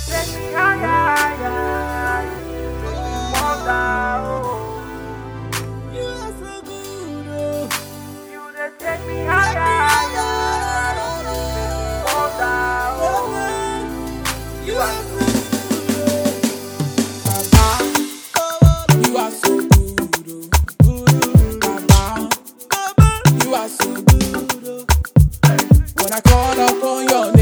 take me higher, make me wonder, oh. You are so good, oh. You dey take me higher, make me wonder, oh. You are so good, oh. Baba, you are so good, oh. Baba, you are so good, oh. When I call upon your name.